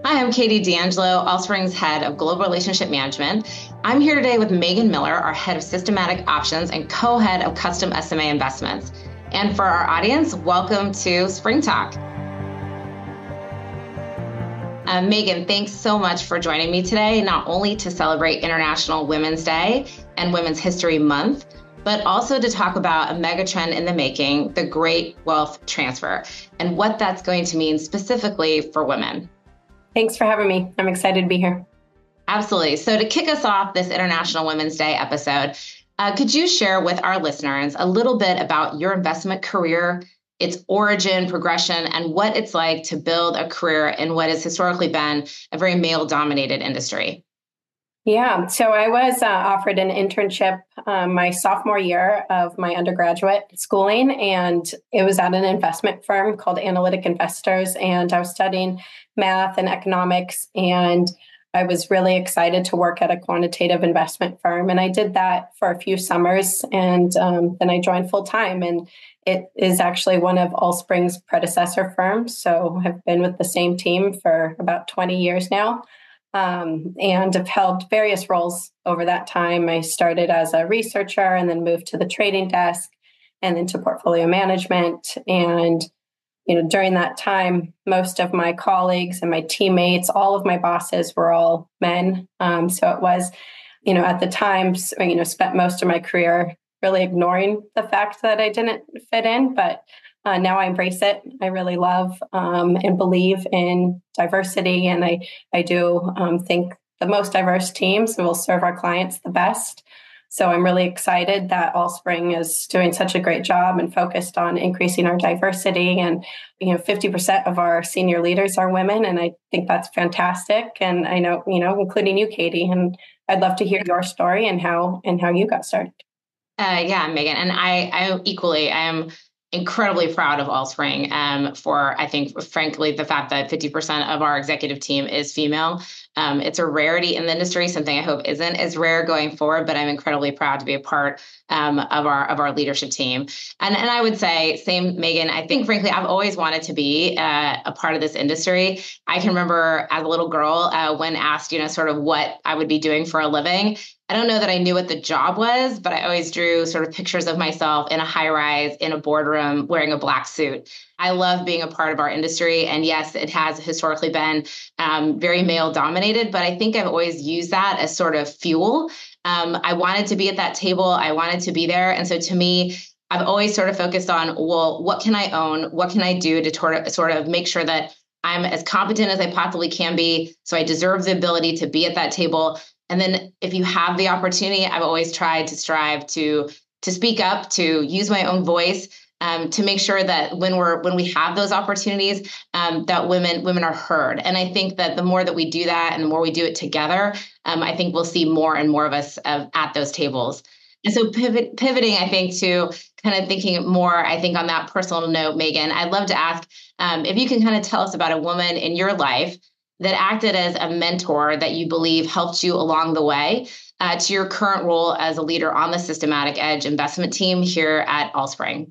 Hi, I'm Katie D'Angelo, Allspring's head of global relationship management. I'm here today with Megan Miller, our head of systematic options and co-head of custom SMA investments. And for our audience, welcome to Spring Talk. Megan, thanks so much for joining me today, not only to celebrate International Women's Day and Women's History Month, but also to talk about a megatrend in the making, the Great Wealth Transfer, and what that's going to mean specifically for women. Thanks for having me. I'm excited to be here. Absolutely. So to kick us off this International Women's Day episode, could you share with our listeners a little bit about your investment career, its origin, progression, and what it's like to build a career in what has historically been a very male-dominated industry? Yeah, so I was offered an internship my sophomore year of my undergraduate schooling, and it was at an investment firm called Analytic Investors, and I was studying math and economics, and I was really excited to work at a quantitative investment firm, and I did that for a few summers, and then I joined full-time, and it is actually one of Allspring's predecessor firms, so I've been with the same team for about 20 years now. And have held various roles over that time. I started as a researcher and then moved to the trading desk and then to portfolio management. And, during that time, most of my colleagues and my teammates, all of my bosses were all men. So it was, at the time, spent most of my career really ignoring the fact that I didn't fit in, but now I embrace it. I really love and believe in diversity, and I do think the most diverse teams will serve our clients the best. So I'm really excited that Allspring is doing such a great job and focused on increasing our diversity. And 50% of our senior leaders are women, and I think that's fantastic. And I know, including you, Katie. And I'd love to hear your story and how you got started. Yeah, Megan, and I am incredibly proud of Allspring for, I think, frankly, the fact that 50% of our executive team is female. It's a rarity in the industry, something I hope isn't as rare going forward, but I'm incredibly proud to be a part of our leadership team. And I would say, same, Megan, I think, frankly, I've always wanted to be a part of this industry. I can remember as a little girl when asked, sort of what I would be doing for a living. I don't know that I knew what the job was, but I always drew sort of pictures of myself in a high rise in a boardroom wearing a black suit. I love being a part of our industry. And yes, it has historically been very male dominated, but I think I've always used that as sort of fuel. I wanted to be at that table. I wanted to be there. And so to me, I've always sort of focused on, well, what can I own? What can I do to sort of make sure that I'm as competent as I possibly can be? So I deserve the ability to be at that table. And then if you have the opportunity, I've always tried to strive to speak up, to use my own voice, to make sure that when we have those opportunities, that women are heard. And I think that the more that we do that and the more we do it together, I think we'll see more and more of us at those tables. And so pivoting, I think, to kind of thinking more, I think, on that personal note, Megan, I'd love to ask if you can kind of tell us about a woman in your life that acted as a mentor that you believe helped you along the way to your current role as a leader on the Systematic Edge investment team here at Allspring.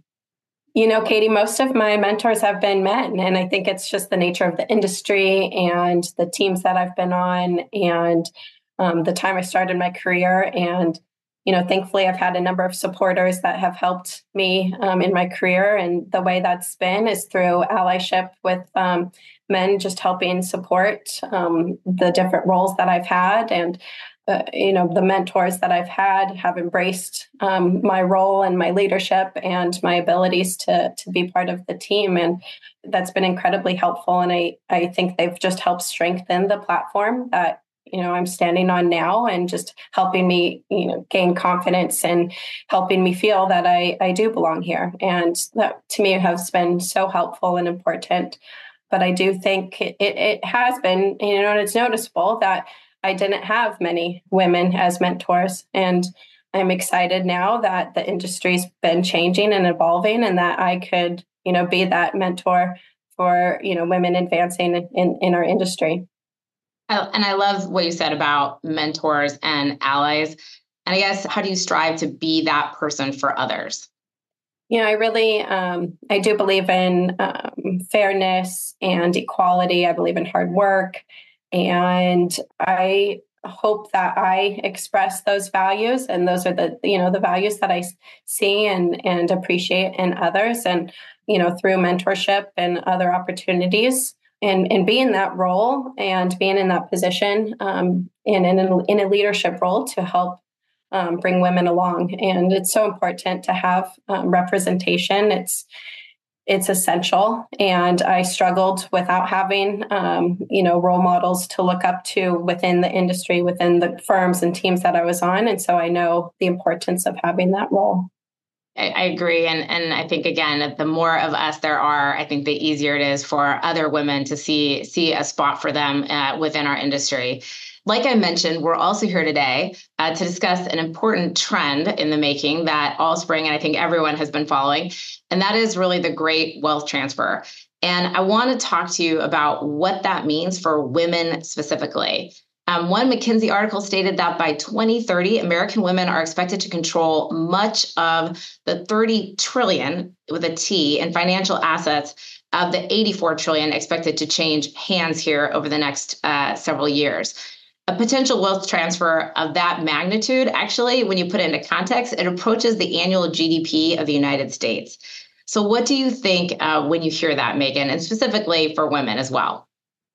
Katie, most of my mentors have been men, and I think it's just the nature of the industry and the teams that I've been on and the time I started my career. And, thankfully, I've had a number of supporters that have helped me in my career. And the way that's been is through allyship with men, just helping support the different roles that I've had. And the mentors that I've had have embraced my role and my leadership and my abilities to be part of the team. And that's been incredibly helpful. And I think they've just helped strengthen the platform that, I'm standing on now, and just helping me, gain confidence and helping me feel that I do belong here. And that to me has been so helpful and important. But I do think it has been, and it's noticeable that I didn't have many women as mentors. And I'm excited now that the industry's been changing and evolving, and that I could, be that mentor for, women advancing in our industry. And I love what you said about mentors and allies. And I guess, how do you strive to be that person for others? I really, I do believe in fairness and equality. I believe in hard work, and I hope that I express those values, and those are the values that I see and appreciate in others, and through mentorship and other opportunities. And be in that role and being in that position, in a leadership role to help bring women along. And it's so important to have representation. It's essential. And I struggled without having, role models to look up to within the industry, within the firms and teams that I was on. And so I know the importance of having that role. I agree. And I think, again, the more of us there are, I think the easier it is for other women to see a spot for them within our industry. Like I mentioned, we're also here today to discuss an important trend in the making that Allspring and I think everyone has been following, and that is really the great wealth transfer. And I want to talk to you about what that means for women specifically. One McKinsey article stated that by 2030, American women are expected to control much of the 30 trillion with a T in financial assets of the 84 trillion expected to change hands here over the next several years. A potential wealth transfer of that magnitude, actually, when you put it into context, it approaches the annual GDP of the United States. So what do you think when you hear that, Megan, and specifically for women as well?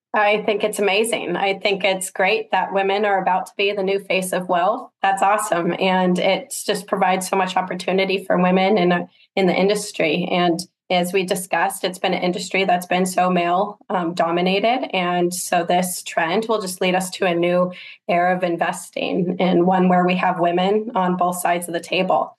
I think it's amazing. I think it's great that women are about to be the new face of wealth. That's awesome. And it just provides so much opportunity for women in the industry. And as we discussed, it's been an industry that's been so male dominated. And so this trend will just lead us to a new era of investing, and one where we have women on both sides of the table.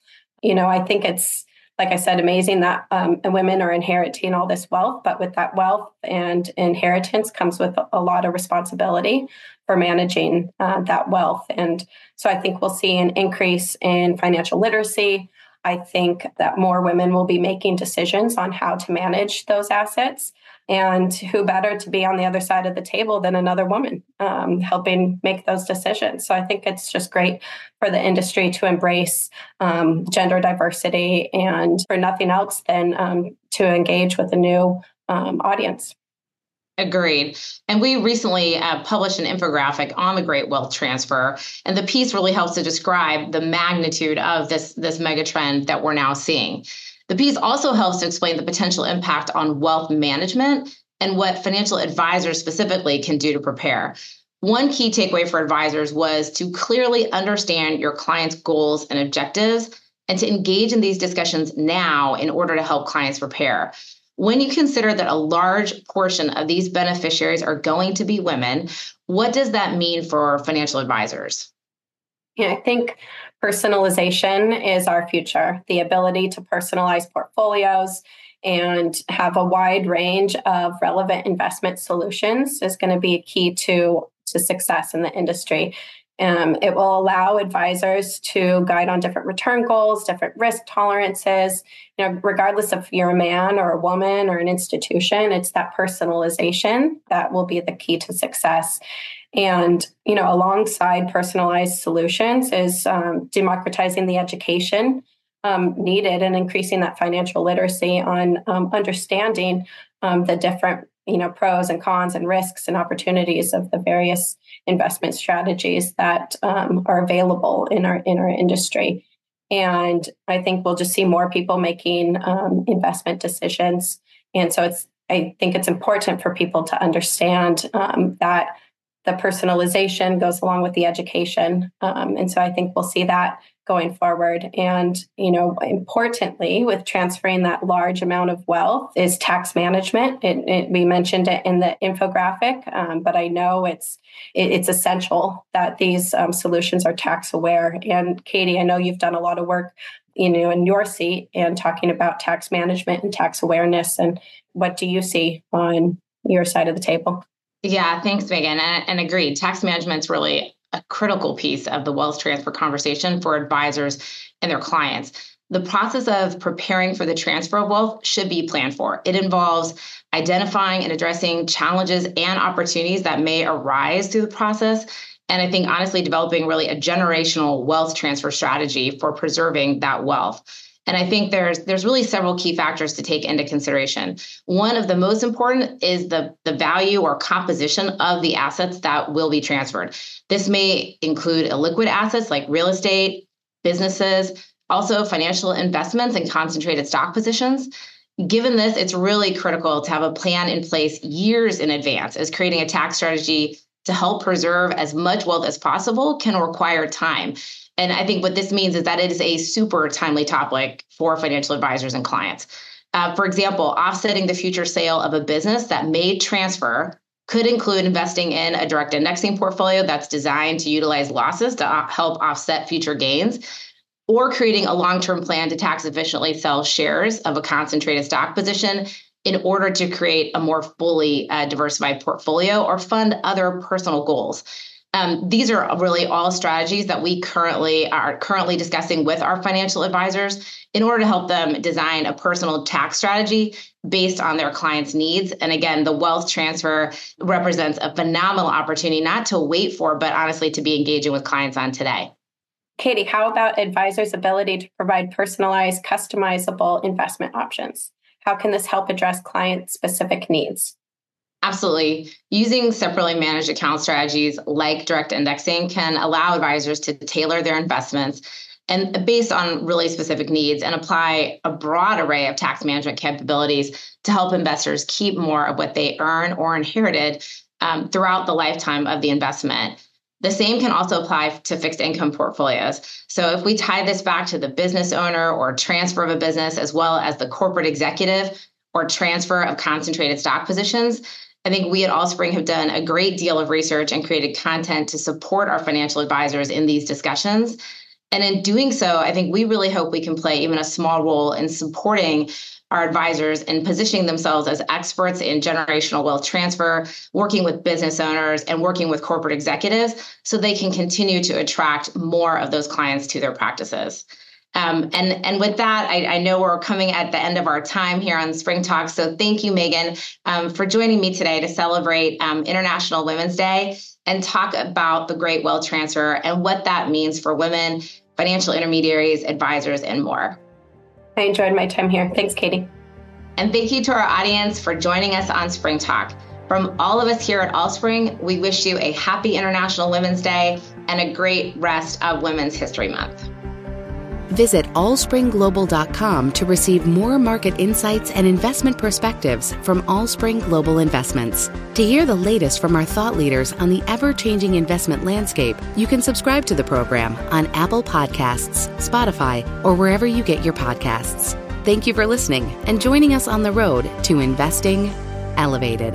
I think it's, like I said, amazing that women are inheriting all this wealth, but with that wealth and inheritance comes with a lot of responsibility for managing that wealth. And so I think we'll see an increase in financial literacy. I think that more women will be making decisions on how to manage those assets. And who better to be on the other side of the table than another woman helping make those decisions? So I think it's just great for the industry to embrace gender diversity, and for nothing else than to engage with a new audience. Agreed. And we recently published an infographic on the Great Wealth Transfer, and the piece really helps to describe the magnitude of this mega trend that we're now seeing. The piece also helps to explain the potential impact on wealth management and what financial advisors specifically can do to prepare. One key takeaway for advisors was to clearly understand your client's goals and objectives and to engage in these discussions now in order to help clients prepare. When you consider that a large portion of these beneficiaries are going to be women, what does that mean for financial advisors? I think personalization is our future. The ability to personalize portfolios and have a wide range of relevant investment solutions is going to be a key to success in the industry. It will allow advisors to guide on different return goals, different risk tolerances. Regardless if you're a man or a woman or an institution, it's that personalization that will be the key to success. And, alongside personalized solutions is democratizing the education needed and increasing that financial literacy on understanding the different, pros and cons and risks and opportunities of the various investment strategies that are available in our industry. And I think we'll just see more people making investment decisions. And so I think it's important for people to understand that the personalization goes along with the education. And so I think we'll see that going forward. And, importantly, with transferring that large amount of wealth is tax management. We mentioned it in the infographic, but I know it's essential that these solutions are tax aware. And Katie, I know you've done a lot of work, in your seat and talking about tax management and tax awareness. And what do you see on your side of the table? Yeah, thanks, Megan. And agreed. Tax management is really a critical piece of the wealth transfer conversation for advisors and their clients. The process of preparing for the transfer of wealth should be planned for. It involves identifying and addressing challenges and opportunities that may arise through the process. And I think, honestly, developing really a generational wealth transfer strategy for preserving that wealth. And I think there's really several key factors to take into consideration. One of the most important is the value or composition of the assets that will be transferred. This may include illiquid assets like real estate, businesses, also financial investments and concentrated stock positions. Given this, it's really critical to have a plan in place years in advance, as creating a tax strategy to help preserve as much wealth as possible can require time. And I think what this means is that it is a super timely topic for financial advisors and clients. For example, offsetting the future sale of a business that may transfer could include investing in a direct indexing portfolio that's designed to utilize losses to help offset future gains, or creating a long-term plan to tax efficiently sell shares of a concentrated stock position in order to create a more fully diversified portfolio or fund other personal goals. These are really all strategies that we are currently discussing with our financial advisors in order to help them design a personal tax strategy based on their clients' needs. And again, the wealth transfer represents a phenomenal opportunity not to wait for, but honestly to be engaging with clients on today. Katie, how about advisors' ability to provide personalized, customizable investment options? How can this help address client-specific needs? Absolutely. Using separately managed account strategies like direct indexing can allow advisors to tailor their investments and based on really specific needs and apply a broad array of tax management capabilities to help investors keep more of what they earn or inherited throughout the lifetime of the investment. The same can also apply to fixed income portfolios. So if we tie this back to the business owner or transfer of a business, as well as the corporate executive or transfer of concentrated stock positions, I think we at Allspring have done a great deal of research and created content to support our financial advisors in these discussions. And in doing so, I think we really hope we can play even a small role in supporting our advisors in positioning themselves as experts in generational wealth transfer, working with business owners and working with corporate executives so they can continue to attract more of those clients to their practices. And with that, I know we're coming at the end of our time here on Spring Talk. So thank you, Megan, for joining me today to celebrate International Women's Day and talk about the great wealth transfer and what that means for women, financial intermediaries, advisors, and more. I enjoyed my time here. Thanks, Katie. And thank you to our audience for joining us on Spring Talk. From all of us here at Allspring, we wish you a happy International Women's Day and a great rest of Women's History Month. Visit allspringglobal.com to receive more market insights and investment perspectives from Allspring Global Investments. To hear the latest from our thought leaders on the ever-changing investment landscape, you can subscribe to the program on Apple Podcasts, Spotify, or wherever you get your podcasts. Thank you for listening and joining us on the road to Investing Elevated.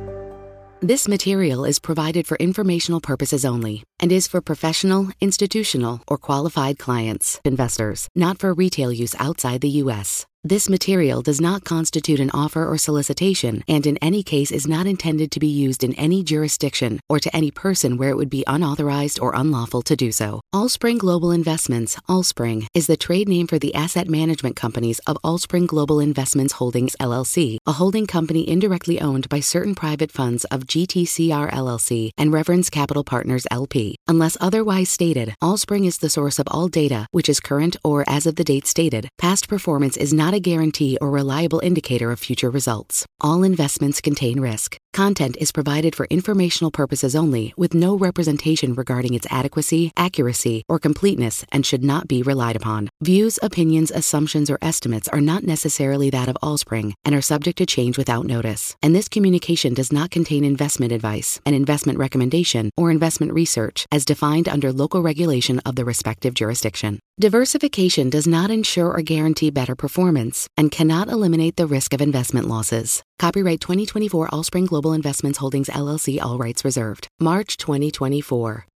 This material is provided for informational purposes only and is for professional, institutional, or qualified clients, investors, not for retail use outside the U.S. This material does not constitute an offer or solicitation and in any case is not intended to be used in any jurisdiction or to any person where it would be unauthorized or unlawful to do so. Allspring Global Investments, Allspring, is the trade name for the asset management companies of Allspring Global Investments Holdings, LLC, a holding company indirectly owned by certain private funds of GTCR, LLC and Reverence Capital Partners, LP. Unless otherwise stated, Allspring is the source of all data, which is current or as of the date stated. Past performance is not a guarantee or reliable indicator of future results. All investments contain risk. Content is provided for informational purposes only, with no representation regarding its adequacy, accuracy, or completeness and should not be relied upon. Views, opinions, assumptions, or estimates are not necessarily that of Allspring and are subject to change without notice. And this communication does not contain investment advice, an investment recommendation, or investment research as defined under local regulation of the respective jurisdiction. Diversification does not ensure or guarantee better performance and cannot eliminate the risk of investment losses. Copyright 2024 Allspring Global Investments Holdings, LLC, all rights reserved. March 2024.